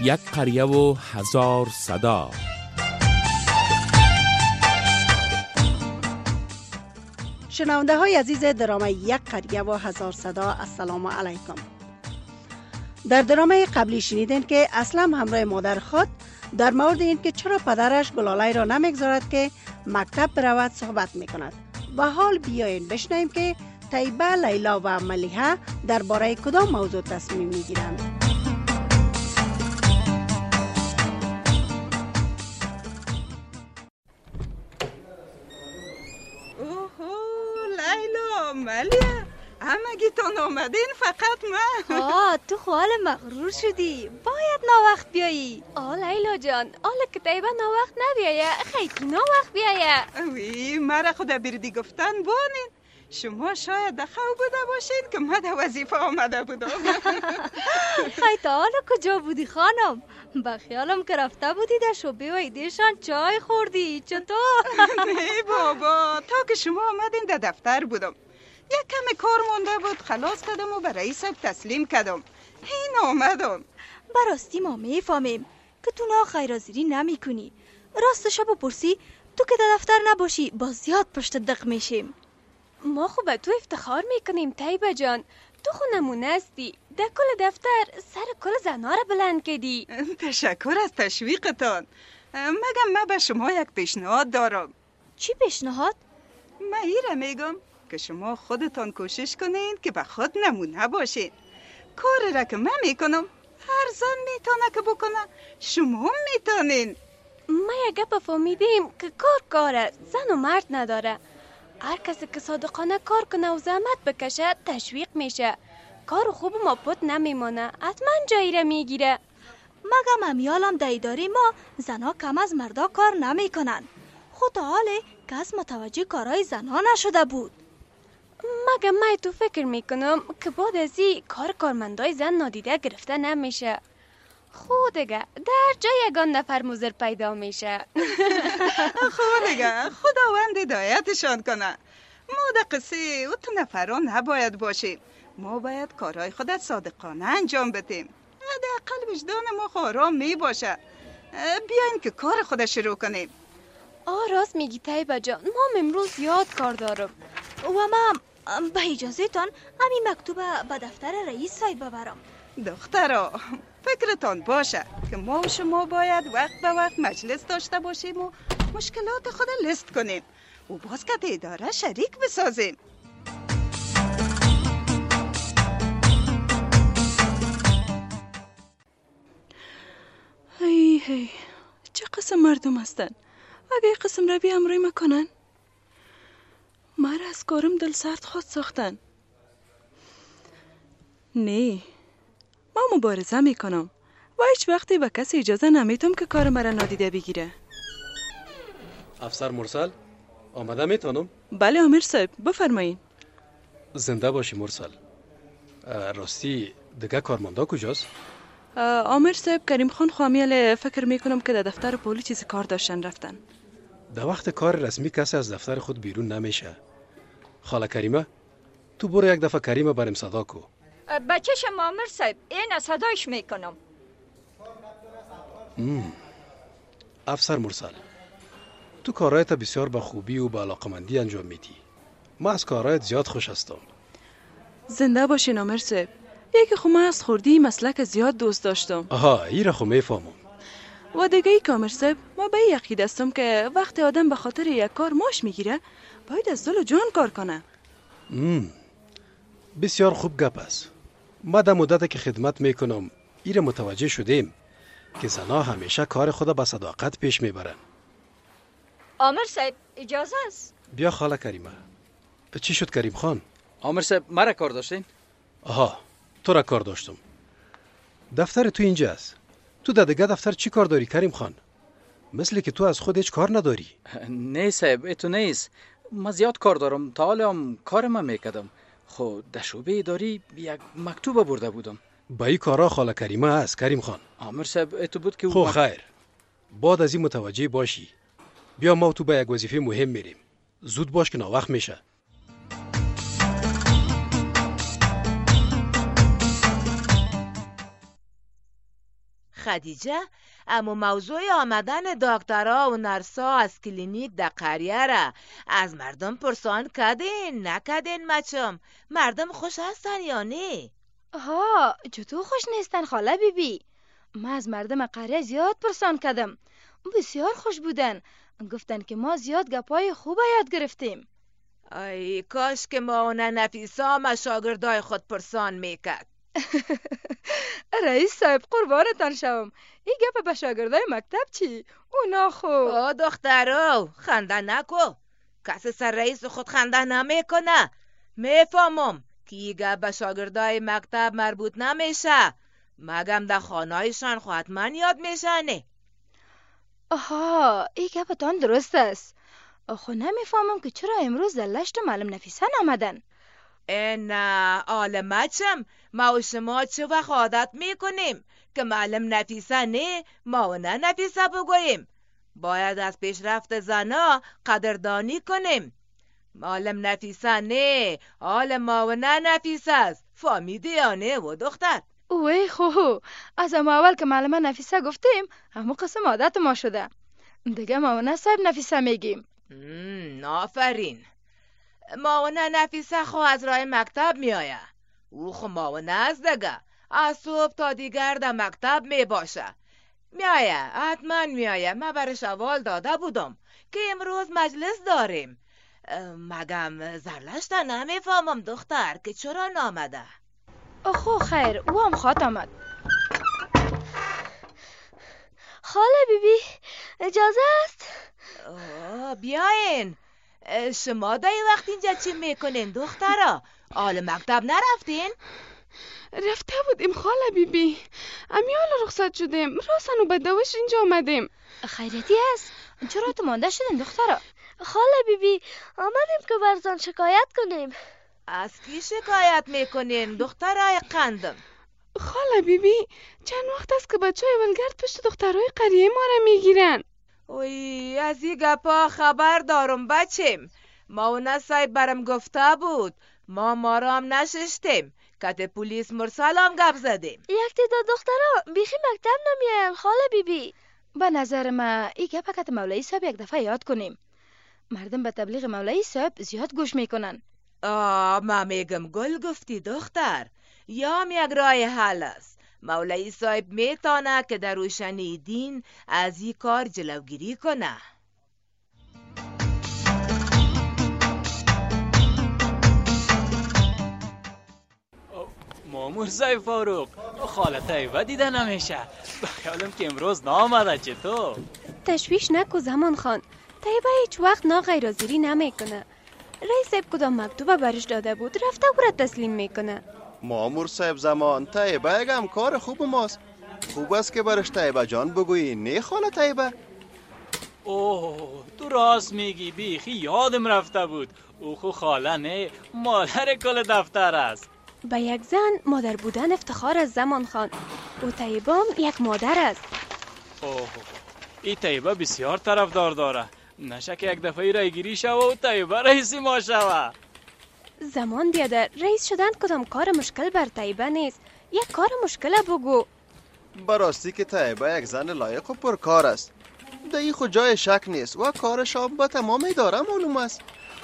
یک قریه و هزار صدا. شنونده های عزیز درام یک قریه و هزار صدا، السلام علیکم. در درام قبلی شنیدین که اسلم همراه مادر خود در مورد این که چرا پدرش گلاله را نمیگذارد که مکتب برود صحبت میکند. و حال بیاین بشنویم که طیبه، لیلا و ملیحه درباره کدام موضوع تصمیم میگیرند. لیلا، ملیحه، همگیتان آمدین، فقط من. تو خال مغرور شدی، باید ناوقت بیایی. لیلا جان، که طیبه ناوقت نبیایه، خیلی ناوقت بیایه. وی مرا خدا بردی گفتن بانین. شما شاید دخو بوده باشین که من در وظیفه آمده بودم. خیلی حالا کجا بودی خانم؟ با خیالم که رفته بودی در شعبه و ایدیشان چای خوردی. چطور؟ نه بابا، تا که شما آمدین در دفتر بودم. یک کمی کار مونده بود، خلاص کردم و به رئیس تسلیم کردم. این آمدم. براستی ما میفهمیم که تو نا خیرازیری نمی کنی. راستشو بپرسی، تو که در دفتر نباشی با زیاد پشت دق میشیم. ما خو به تو افتخار میکنیم طیبه جان. تو خو نمونه هستی. در کل دفتر سر کل زنا را بلند کردی. تشکر از تشویقتان. مگم من به شما یک پیشنهاد دارم. چی پیشنهاد؟ من ایره میگم که شما خودتان کوشش کنین که به خود نمونه باشین. کاری را که من میکنم هر زن میتونه که بکنه، شما میتونین. ما یک گپ فهمیدیم که کاره، زن و مرد نداره. هر کسی که صادقانه کار کنه و زحمت بکشه تشویق میشه. کار خوب ما پت نمیمانه، حتما جایی را میگیره. مگم امیالم در اداره ما زنها کم از مردا کار نمیکنن. خود حاله کس متوجه کارهای زنها نشده بود. مگم من تو فکر میکنم که بعد از این کارمندای زن نادیده گرفته نمیشه. خودگه در جای یگان نفر مضر پیدا میشه. خودگه خداوند هدایتشان کنه. ما در قصه او تو نفران نباید باشیم. ما باید کارهای خودت صادقانه انجام بدیم. حداقل وجدان ما آرام می باشه. بیاین که کار خود شروع کنیم. راست میگی طیبه جان، ما امروز زیاد کار دارم. و ما به اجازه تان همین مکتوب به دفتر رئیس صاحب ببرم. دخترا، فکرتان باشه که ما و شما باید وقت به وقت مجلس داشته باشیم و مشکلات خود لیست کنیم و باز که اداره شریک بسازیم. هی چه قسم مردم هستن؟ اگه این قسم رو بی امروی مکنن، مرا از کارم دل سرد خود ساختن. نه، ما مبارزه میکنم و هیچ وقتی به کسی اجازه نمیتم که کار مرا نادیده بگیره. افسر مرسل، آمده میتونم؟ بله امیر صاحب، بفرمایین. زنده باشی مرسل. راستی دیگه کارمندا کجاست؟ امیر صاحب، کریم خان خامیل فکر میکنم که در دفتر پلیس چیزی کار داشتن رفتن. در وقت کار رسمی کسی از دفتر خود بیرون نمیشه. خاله کریمه، تو برو یک دفعه کریمه بریم صدا کو. بچه‌ش امیر صاحب، این صدایش میکنم. افسر مرسل، تو کارایت بسیار با خوبی و با علاقمندی انجام میدی. ما از کارایت زیاد خوش هستم. زنده باشین امیر صاحب. یکی خو من از خوردی مسلک زیاد دوست داشتم. این را خو میفهمم. و دیگه ای امیر صاحب، ما به یقین هستم که وقتی آدم به خاطر یک کار ماش میگیره باید از دل و جان کار کنه. بسیار خوب گپ است. ما در مدت که خدمت میکنم ایره متوجه شدیم که زنها همیشه کار خود با صداقت پیش میبرن. امیر صاحب اجازه است؟ بیا خاله کریمه. چی شد کریم خان؟ امیر صاحب مرا کار داشتین؟ تو را کار داشتم. دفتر تو اینجا است. تو در دیگه دفتر چی کار داری کریم خان؟ مثل که تو از خود هیچ کار نداری. نه صاحب، اتو نیست. ما زیاد کار دارم. تا حالا هم کارم میکردم. خود در شعبه اداری یک مکتوب برده بودم. با این کارا خاله کریمه است کریم خان. امیر صاحب اتو بود که خیر. بعد از این متوجه باشی. بیا ما تو به یک وظیفه مهم میریم. زود باش که ناوقت میشه. خدیجه، اما موضوع آمدن دکترها و نرسا از کلینیک در قریه را از مردم پرسان کردین نکردین مچم؟ مردم خوش هستن یا نه؟ ها چطور خوش نیستن خاله بیبی؟ ما از مردم قریه زیاد پرسان کردم، بسیار خوش بودن، گفتن که ما زیاد گپای خوب یاد گرفتیم. ای کاش که ماونه نفیسا ما شاگردای خود پرسان میکرد. رئیس صاحب قربانتان شوم، این گپ به شاگردای مکتب چی؟ اونا خو او دخترو خنده نکو، کسی سر رئیس خود خنده نمیکنه. میفهمم که این گپ به شاگردای مکتب مربوط نمیشه، مگم در خانهایشان خو حتما یاد میشنه. آها این گپتان درست است، خو نمیفهمم که چرا امروز در لشت معلم نفیسه نامدن. نه عالمچم، ما و شما چه وقت عادت میکنیم که معلم نفیسه نه ما و نه نفیسه بگوییم. باید از پیشرفت زنا قدردانی کنیم. معلم نفیسه نه حال ما و نه نفیسه است، فهمیدی یا نه و دختر؟ اوه خو از اول که معلمه نفیسه گفتیم همون قسم عادت ما شده، دیگه ما و نه صاحب نفیسه میگیم. آفرین. ماونه نفیسه خو از راه مکتب میآیه، او خو ماونه از دیگه از صبح تا دیگر در مکتب می باشه. میآیه حتما میآیه، من برش اول داده بودم که امروز مجلس داریم. مگم زرلشته نمیفهمم دختر که چرا نامده. خو خیر او هم خواد آمد. خاله بیبی اجازه است؟ بیاین. شما در این وقت اینجا چی میکنین دخترا؟ آل مکتب نرفتین؟ رفته بودیم خاله بیبی، امیال رخصت شدیم، راستن و بدوش اینجا آمدیم. خیرتی است؟ چرا تو مانده شدین دخترا؟ خاله بیبی آمدیم که برزان شکایت کنیم. از کی شکایت میکنین دخترای قندم؟ خاله بیبی چند وقت است که بچه های ولگرد پشت دخترای قریه ما را میگیرن. اوی از این گپا خبر دارم بچیم، ماونه صاحب برم گفته بود، ما را هم نششتیم، کت پولیس مرسل هم گپ زدیم. یک تعداد دخترها بیخی مکتب نمیاین خاله بیبی. به نظر ما این گپ کت مولوی صاحب یک دفعه یاد کنیم، مردم به تبلیغ مولوی صاحب زیاد گوش میکنن. ما میگم گل گفتی دختر، یا هم یک راه حل است. مولوی صاحب میتانه که در روشنی دین از این کار جلوگیری کنه. مامور صاحب فاروق، خاله طیبه دیده نمیشه، بخیالم که امروز نامده. چطور؟ تشویش نکو زمان خان، طیبه هیچ وقت ناغیرازیری نمیکنه. رئیس صاحب کدام مکتوبه برش داده بود رفته او را تسلیم میکنه. مامور صاحب زمان طیبه هم کار خوب ماست، خوب است که برش طیبه جان بگویی نه خاله طیبه. اوه تو راست میگی، بیخی یادم رفته بود، او خو خاله نه مادر کل دفتر است. به یک زن مادر بودن افتخار از زمان خان، او طیبه هم یک مادر است. اوه این طیبه بسیار طرفدار داره، نشه که یک دفعه رایگیری شوه و طیبه رئیسی ما شوه. زمان بیادر، رئیس شدن کدام کار مشکل بر طیبه نیست، یک کار مشکل بگو. براستی که طیبه یک زن لایق و پرکار است، در این خود جای شک نیست و کارش هم با تمام اداره معلوم است.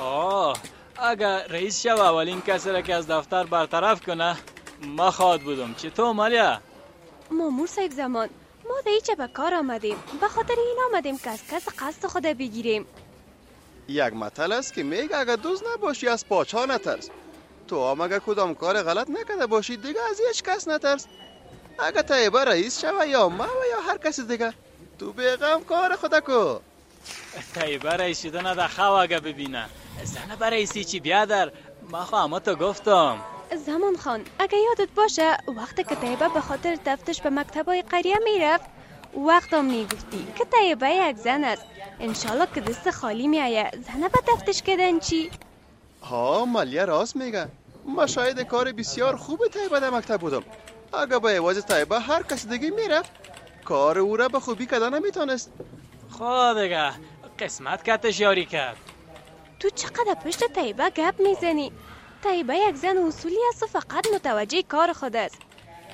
اگر رئیس شوه اولین کسی را که از دفتر برطرف کنه ما خواد بودم. چطور مالیا؟ مامور صاحب زمان، ما در ایچه به کار آمدیم، به خاطر این آمدیم که از کس قصد خود بگیریم. یک متل است که میگه اگر دوز نباشی از پاچا نترس. تو هم اگر کدام کار غلط نکرده باشی دیگه از هیچ کس نترس. اگر طیبه رئیس شوه یا ما و یا هر کسی دیگه، تو بیغم کار خدا کو. طیبه رئیس شدن در خواه اگه ببینه زنه به رئیسی چی بیادر، ما خواهم تو گفتم. زمان خان اگه یادت باشه وقتی که طیبه به خاطر تفتش به مکتبای قریه میرفت وقت هم میگفتی که طیبه یک زن است، انشالله که دست خالی میایه زنه به تفتش کردن چی؟ مالیه راست میگه، ما شاید کار بسیار خوب طیبه در مکتب بودم. اگه به عوض طیبه هر کسی دیگه میرفت کار او را به خوبی کردن نمیتونست. خود دیگه قسمت کتش یاری کرد. تو چقدر پشت طیبه گپ میزنی؟ طیبه یک زن اصولی است و فقط متوجه کار خود است.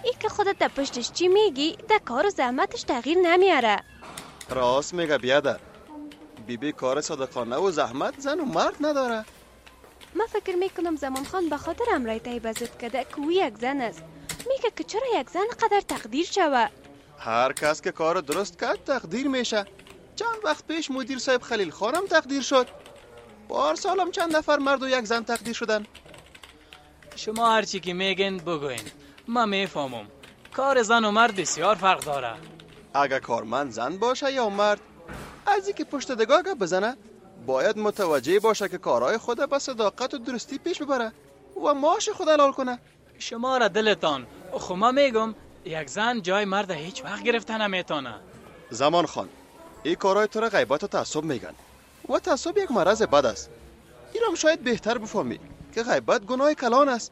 ای که خودت در پشتش چی میگی در کار و زحمتش تغییر نمیاره. راست میگه بیادر. بیبی کار صادقانه و زحمت زن و مرد نداره. من فکر میکنم زمان خان به خاطر امرای طیبه ضد کرده که او یک زن است. میگه که چرا یک زن قدر تقدیر شوه. هر کس که کار درست کرد تقدیر میشه. چند وقت پیش مدیر صاحب خلیل خانم تقدیر شد. پارسال هم چند نفر مرد و یک زن تقدیر شدن. شما هرچی که میگین بگوین، من میفهمم کار زن و مرد بسیار فرق داره. اگه کارمند زن باشه یا مرد، از اینکه پشت دگاه بزنه باید متوجه باشه که کارهای خود با صداقت و درستی پیش ببره و معاش خود حلال کنه. شما را دلتان، خب من میگم یک زن جای مرد هیچ وقت گرفته نمیتونه. زمان خان، این کارهای تو را غیبت و تعصب میگن و تعصب یک مرض بد است. اینم شاید بهتر بفهمی که غیبت گناه کلان است.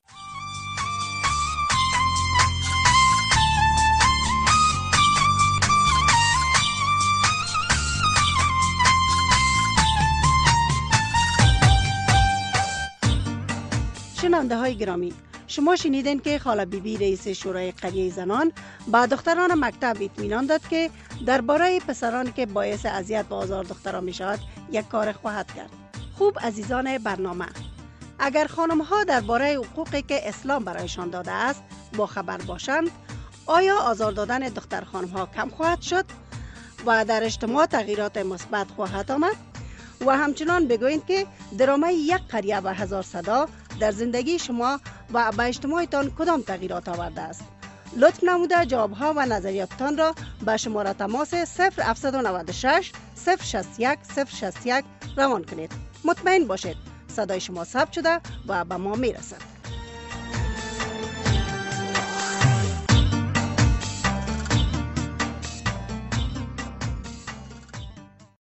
شنونده های گرامی، شما شنیدین که خاله بیبی رئیس شورای قریه زنان با دختران مکتب اطمینان داد که درباره پسرانی که باعث اذیت و آزار دختران می شود یک کار خواهد کرد. خوب عزیزان برنامه، اگر خانم ها درباره حقوقی که اسلام برایشان داده است با خبر باشند، آیا آزار دادن دختر خانم ها کم خواهد شد و در اجتماع تغییرات مثبت خواهد آمد؟ و همچنان بگویید که درامه یک قریه و هزار صدا در زندگی شما و به اجتماعتان کدام تغییرات آورده است؟ لطف نموده جوابها و نظریاتتان را به شماره تماس 0796 061 061 روان کنید. مطمئن باشید صدای شما ثبت شده و به ما میرسد.